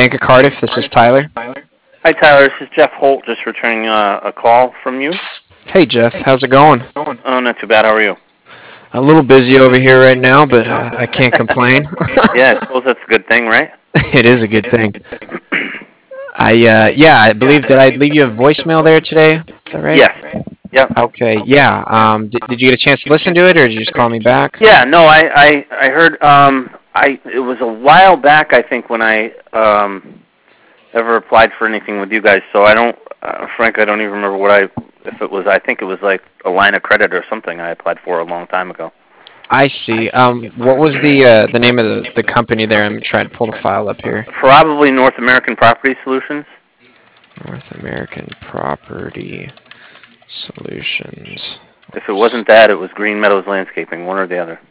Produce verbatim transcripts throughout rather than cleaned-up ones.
Bank of Cardiff. This is Tyler. Hi, Tyler. This is Jeff Holt, just returning uh, a call from you. Hey, Jeff. How's it going? Oh, not too bad. How are you? A little busy over here right now, but uh, I can't complain. Yeah, I suppose that's a good thing, right? It is a good thing. I uh, yeah, I believe did I leave you a voicemail there today? Is that right? Yes. Yep. Okay. Yeah. Um, did, did you get a chance to listen to it, or did you just call me back? Yeah. No, I I I heard. Um, I it was a while back, I think, when I um ever applied for anything with you guys. So I don't, uh, frankly, I don't even remember what I if it was. I think it was like a line of credit or something I applied for a long time ago. I see. Um, what was the uh, the name of the, the company there? I'm trying to pull the file up here. Probably North American Property Solutions. North American Property Solutions. If it wasn't that, it was Green Meadows Landscaping, one or the other.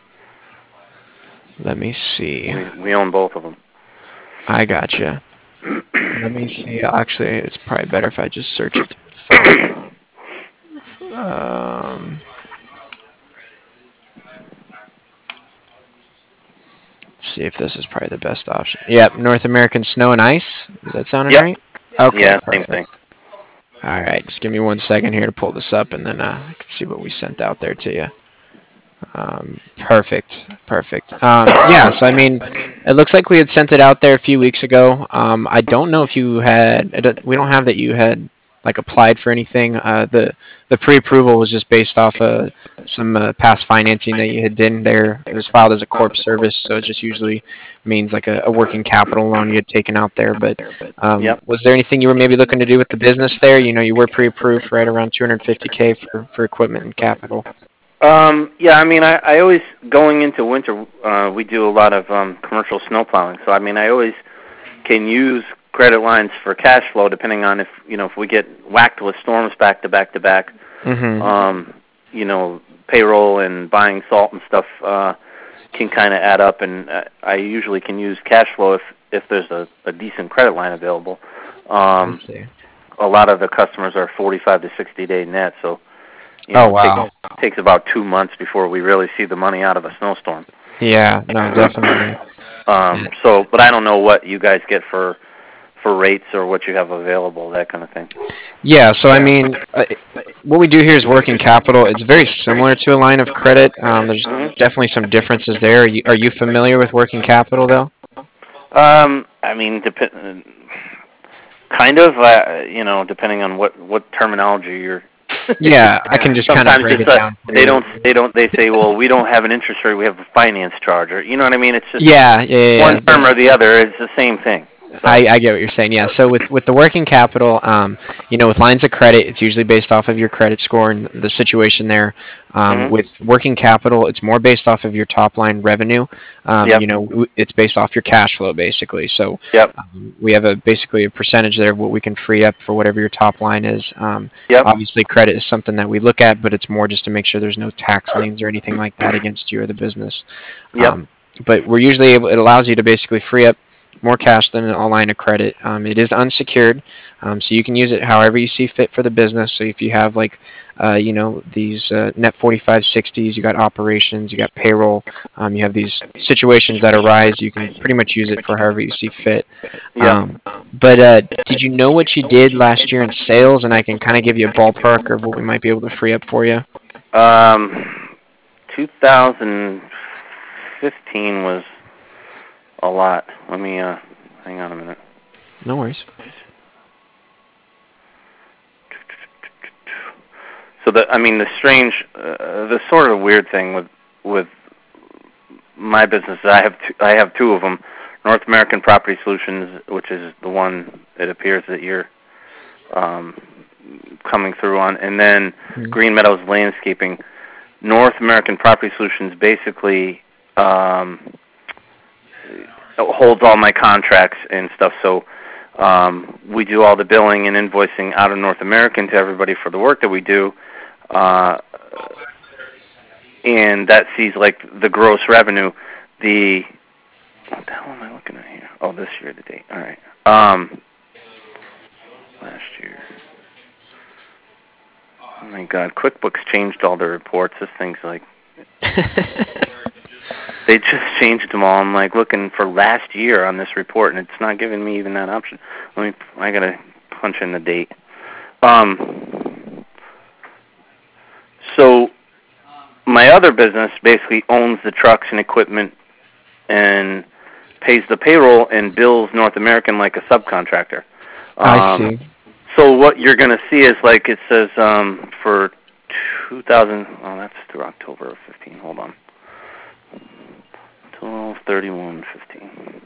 Let me see. We, we own both of them. I gotcha. Let me see. Actually, it's probably better if I just search it. Um, let's see if this is probably the best option. Yep, North American Snow and Ice. Is that sounding Yep. right? Okay, Yeah, same perfect. thing. All right, just give me one second here to pull this up, and then uh, I can see what we sent out there to you. Um, perfect, perfect. Um, yeah, so I mean, it looks like we had sent it out there a few weeks ago. Um, I don't know if you had. I don't- We don't have that you had like applied for anything. Uh, the the pre-approval was just based off of some uh, past financing that you had done there. It was filed as a corp service, so it just usually means like a, a working capital loan you had taken out there. But um, Yep. was there anything you were maybe looking to do with the business there? You know, you were pre-approved for right around two hundred fifty k for for equipment and capital. Um, yeah, I mean, I, I always, going into winter, uh, we do a lot of um, commercial snow plowing. So, I mean, I always can use credit lines for cash flow depending on if, you know, if we get whacked with storms back to back to back. Mm-hmm. Um, you know, payroll and buying salt and stuff uh, can kind of add up, and uh, I usually can use cash flow if, if there's a, a decent credit line available. I Um, see. a lot of the customers are forty-five to sixty day net, so you Oh know, it wow. takes, takes about two months before we really see the money out of a snowstorm. Yeah. No, definitely. Um, Yeah. so, but I don't know what you guys get for for rates or what you have available, that kind of thing. Yeah. So I mean, uh, what we do here is working capital. It's very similar to a line of credit. Um, there's Mhm. definitely some differences there. Are you, are you familiar with working capital though? Um, I mean, dep- kind of, uh, you know, depending on what what terminology you're. Yeah, I can just kind of Sometimes break it's it a, down for they you. don't they don't they say, well, we don't have an interest rate, we have a finance charge, or you know what I mean? It's just Yeah, yeah, yeah. one yeah. term or That's, the other. It's the same thing. So. I, I get what you're saying. Yeah. So with, with the working capital, um, you know, with lines of credit, it's usually based off of your credit score and the situation there. Um, Mhm. with working capital, it's more based off of your top line revenue. Um, Yep. you know, w- it's based off your cash flow basically. So Yep. um, we have a basically a percentage there of what we can free up for whatever your top line is. Um, Yep. obviously, credit is something that we look at, but it's more just to make sure there's no tax liens or anything like that against you or the business. Yep. Um, but we're usually able. It allows you to basically free up more cash than a line of credit. Um, it is unsecured, um, so you can use it however you see fit for the business. So if you have like, uh, you know, these uh, net forty-five sixties, you got operations, you got payroll, um, you have these situations that arise, you can pretty much use it for however you see fit. Yep. Um, but uh, did you know what you did last year in sales? And I can kind of give you a ballpark of what we might be able to free up for you. Um, two thousand fifteen was a lot. Let me uh, hang on a minute. No worries. So the, I mean, the strange, uh, the sort of weird thing with with my business, I have two, I have two of them. North American Property Solutions, which is the one it appears that you're um, coming through on, and then Mhm. Green Meadows Landscaping. North American Property Solutions basically um, holds all my contracts and stuff. So um, we do all the billing and invoicing out of North American to everybody for the work that we do, uh, and that sees like the gross revenue. The what the hell am I looking at here? Oh, this year to date. All right. Um, last year. Oh my God, QuickBooks changed all the reports. This thing's like They just changed them all. I'm like looking for last year on this report, and it's not giving me even that option. Let me. I gotta punch in the date. Um. So my other business basically owns the trucks and equipment and pays the payroll and bills North American like a subcontractor. Um, I see. So what you're going to see is like it says um, for two thousand. Oh, that's through October of fifteen. Hold on. twelve thirty-one fifteen.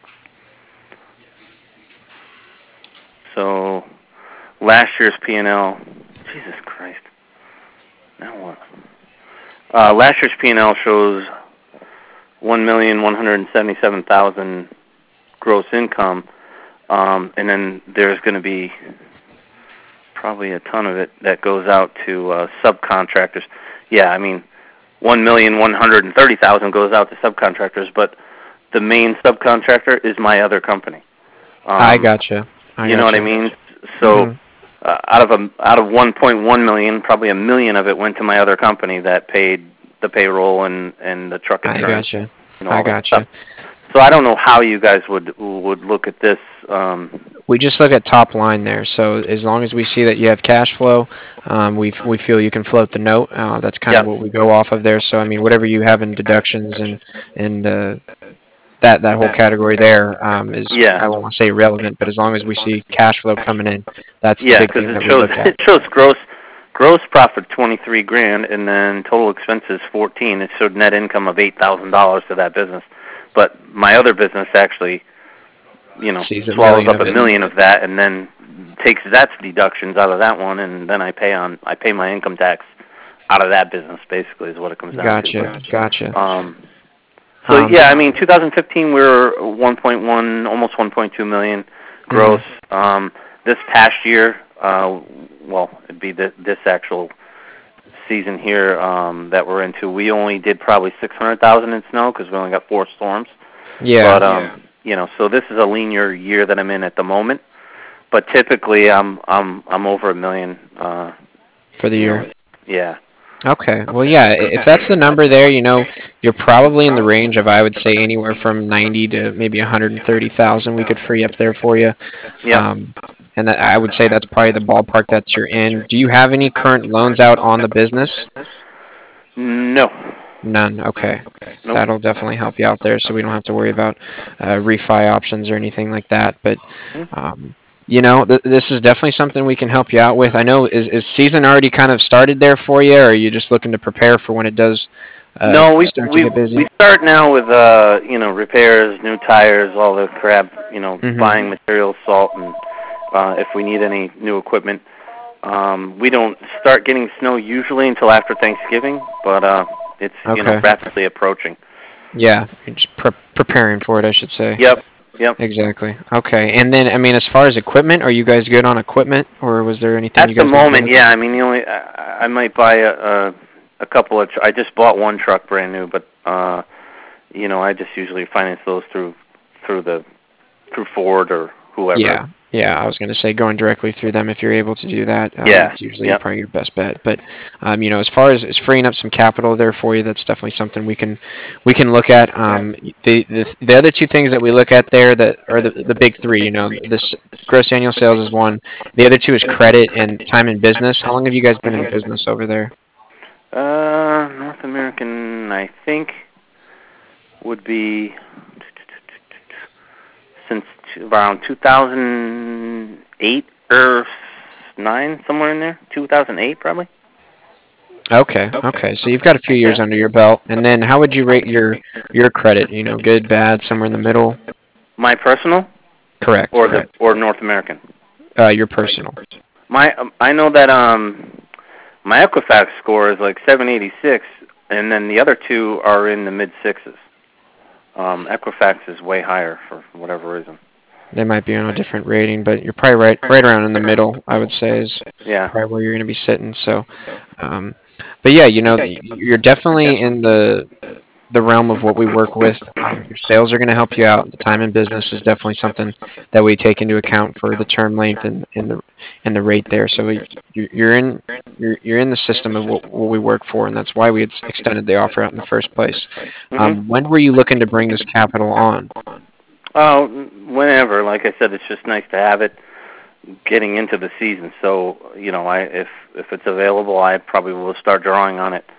So last year's P and L. Jesus Christ. Now what? Uh, last year's P and L shows one million one hundred seventy-seven thousand gross income, um, and then there's going to be probably a ton of it that goes out to uh, subcontractors. Yeah, I mean, one million one hundred thirty thousand goes out to subcontractors, but the main subcontractor is my other company. Um, I gotcha. I you gotcha. know what I mean? So Mhm. uh, out of a out of one point one million, probably a million of it went to my other company that paid the payroll and and the truck I insurance. gotcha. And all I that gotcha. stuff. So I don't know how you guys would would look at this. Um, We just look at top line there. So as long as we see that you have cash flow, um, we we feel you can float the note. Uh, that's kind yeah, of what we go off of there. So I mean, whatever you have in deductions and and uh, that that whole category there um, is, yeah, I won't want to say irrelevant, but as long as we see cash flow coming in, that's the yeah, big because thing it that we shows look at. it shows gross gross profit twenty three grand, and then total expenses fourteen. It showed net income of eight thousand dollars to that business, but my other business actually, you know, Sees a swallows million up of a it. million of that, and then takes that's deductions out of that one, and then I pay on I pay my income tax out of that business. Basically, is what it comes down Gotcha. to. Gotcha. But, um, so Um, yeah, I mean, two thousand fifteen we were one point one, almost one point two million gross. mhm. Um, this past year, uh, well, it'd be the, this actual season here um, that we're into. We only did probably six hundred thousand in snow because we only got four storms. Yeah. But um, you know, so this is a leaner year that I'm in at the moment. But typically, I'm I'm I'm over a million. Uh, For the you year. know, yeah. Okay. Well, yeah, i- if that's the number there, you know, you're probably in the range of, I would say, anywhere from ninety to maybe one hundred thirty thousand we could free up there for you. Yep. Um, and that, I would say that's probably the ballpark that you're in. Do you have any current loans out on the business? No. None. Okay. Nope. That'll definitely help you out there, so we don't have to worry about uh, refi options or anything like that. But um, you know, th- this is definitely something we can help you out with. I know, is is season already kind of started there for you, or are you just looking to prepare for when it does uh, No, we start to we get we busy? start now with uh you know repairs, new tires, all the crap. You know, Mhm. buying materials, salt, and uh, if we need any new equipment. Um, we don't start getting snow usually until after Thanksgiving, but uh, it's you know Okay. rapidly approaching. Yeah, you're just pre- preparing for it, I should say. Yep. Yep. Exactly. Okay. And then, I mean, as far as equipment, are you guys good on equipment, or was there anything At you the guys need to moment, look yeah. at? I mean, the only I, I might buy a, a a couple of. Tr- I just bought one truck brand new, but uh, you know, I just usually finance those through through the through Ford or whoever. Yeah, yeah. I was going to say going directly through them if you're able to do that. Um, Yeah. it's usually Yep. probably your best bet. But um, you know, as far as, as freeing up some capital there for you, that's definitely something we can we can look at. Um, the, the the other two things that we look at there that are the the big three. You know, this gross annual sales is one. The other two is credit and time in business. How long have you guys been in business over there? Uh, North American, I think, would be since t- around two thousand eight or nine, somewhere in there. two thousand eight, probably. Okay, okay. So you've got a few Yeah. years under your belt. And then how would you rate your your credit? You know, good, bad, somewhere in the middle? My personal Correct, or the correct. or North American. Uh, your personal. My um, I know that um my Equifax score is like seven eighty-six, and then the other two are in the mid sixes. Um, Equifax is way higher for whatever reason. They might be on a different rating, but you're probably right right around in the middle, I would say, is Yeah. probably where you're going to be sitting. So, um, but yeah, you know, you're definitely in the the realm of what we work with. Um, your sales are going to help you out. The time in business is definitely something that we take into account for the term length and, and the and the rate there. So we, you- you're in you're you're in the system of what, what we work for, and that's why we had extended the offer out in the first place. Um, Mm-hmm. when were you looking to bring this capital on? Oh, whenever. Like I said, it's just nice to have it getting into the season. So, you know, I if if it's available, I probably will start drawing on it.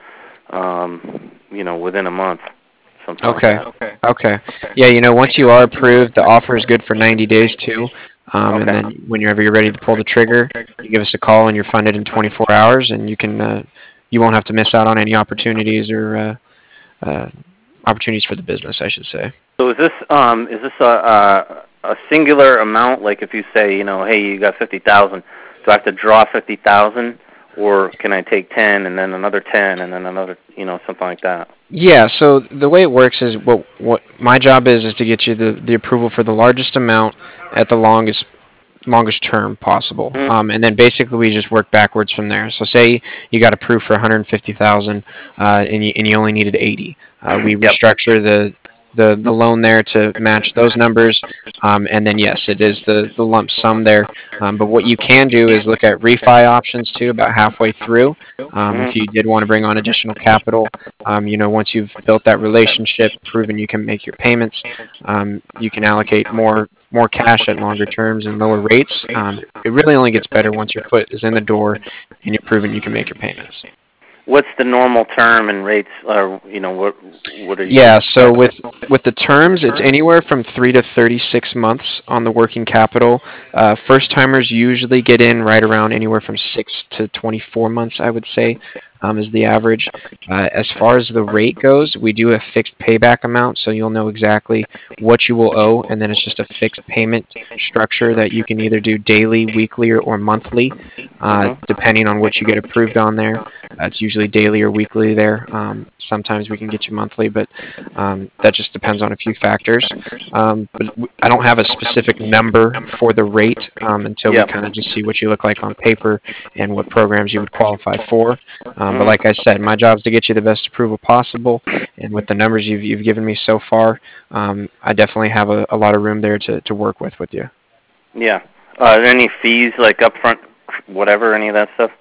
Um, you know, within a month, something Okay. like that. Okay. Yeah, you know, once you are approved, the offer is good for ninety days too. Um, and Okay. then whenever you're ready to pull the trigger, you give us a call and you're funded in twenty-four hours, and you can uh, you won't have to miss out on any opportunities or uh, uh, opportunities for the business, I should say. So is this um is this a a, a singular amount? Like if you say, you know, hey, you got fifty thousand, do I have to draw fifty thousand, or can I take ten and then another ten and then another, you know, something like that? Yeah, so the way it works is what what my job is is to get you the, the approval for the largest amount at the longest longest term possible. Mm-hmm. Um, and then basically we just work backwards from there. So say you got approved for one hundred fifty thousand uh, and you and you only needed eighty. Uh, we Yep. restructure the the the loan there to match those numbers, um, and then yes, it is the the lump sum there. Um, but what you can do is look at refi options too, about halfway through. Um, if Mm-hmm. you did want to bring on additional capital, um, you know, once you've built that relationship, proven you can make your payments, um, you can allocate more more cash at longer terms and lower rates. Um, it really only gets better once your foot is in the door and you're proven you can make your payments. What's the normal term and rates? Or you know, what what are you? Yeah, so with with the terms, it's anywhere from three to thirty-six months on the working capital. Uh, first timers usually get in right around anywhere from six to twenty-four months, I would say, um, is the average. Uh, as far as the rate goes, we do a fixed payback amount, so you'll know exactly what you will owe, and then it's just a fixed payment structure that you can either do daily, weekly, or, or monthly, uh, Mm-hmm. depending on what you get approved on there. Uh, it's usually daily or weekly there. Um, sometimes we can get you monthly, but um, that just depends on a few factors. Um, but w- I don't have a specific number for the rate um, until we Yep. kind of just see what you look like on paper and what programs you would qualify for. Um, but Mm-hmm. like I said, my job is to get you the best approval possible, and with the numbers you've you've given me so far, um, I definitely have a, a lot of room there to, to work with with you. Yeah. Uh, are there any fees like upfront, whatever, any of that stuff?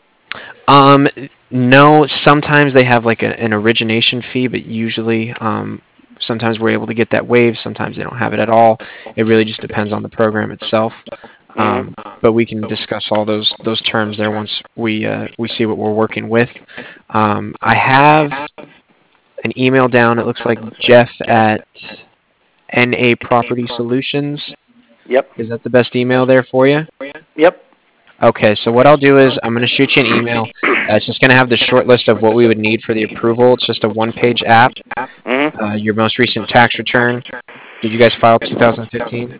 Um, no, sometimes they have like a, an origination fee, but usually, um, sometimes we're able to get that waived. Sometimes they don't have it at all. It really just depends on the program itself. Um, Mm-hmm. but we can discuss all those those terms there once we uh, we see what we're working with. Um, I have an email down. It looks like Jeff at N A Property Solutions. Yep. Is that the best email there for you? Yep. Okay, so what I'll do is I'm going to shoot you an email. Uh, it's just going to have the short list of what we would need for the approval. It's just a one-page app. Mm-hmm. Uh, your most recent tax return. Did you guys file two thousand fifteen?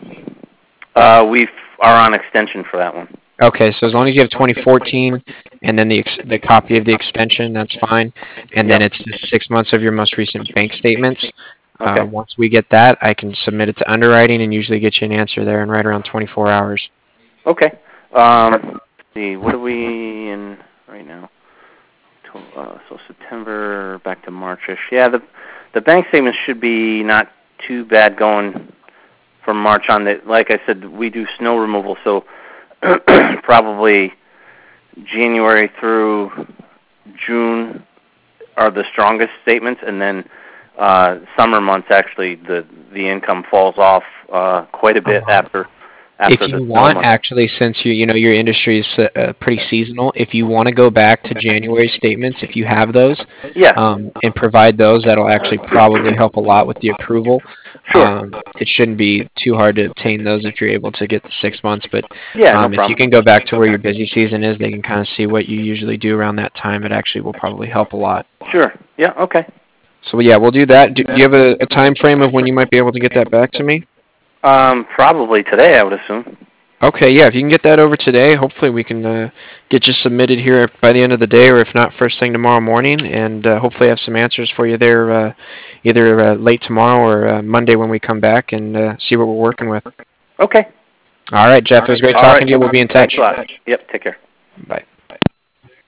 Uh, we are on extension for that one. Okay, so as long as you have twenty fourteen and then the ex- the copy of the extension, that's fine. And then Yep. it's the six months of your most recent bank statements. Uh, Okay. once we get that, I can submit it to underwriting and usually get you an answer there in right around twenty-four hours. Okay. Um, let's see, what are we in right now? To- Uh, so September back to Marchish. Yeah, the the bank statements should be not too bad going from March on. The, like I said, we do snow removal, so probably January through June are the strongest statements, and then uh, summer months actually the the income falls off uh, quite a bit after If after the you snow want, months. actually, since you you know your industry is uh, pretty seasonal, if you want to go back to January statements, if you have those, Yeah, um, and provide those, that'll actually probably help a lot with the approval. sure. Um, it shouldn't be too hard to obtain those if you're able to get the six months. But Yeah, no um, if you problem. can go back to where your busy season is, they can kind of see what you usually do around that time. It actually will probably help a lot. Sure. Yeah. Okay. So yeah, we'll do that. Do, do you have a, a time frame of when you might be able to get that back to me? Um, probably today, I would assume. Okay, yeah, if you can get that over today, hopefully we can uh, get you submitted here by the end of the day, or if not, first thing tomorrow morning, and uh, hopefully have some answers for you there uh, either uh, late tomorrow or uh, Monday when we come back and uh, see what we're working with. Okay. All right, Jeff, it was great All talking right. to you. We'll be in touch. Thanks a lot. Yep. Take care. Bye.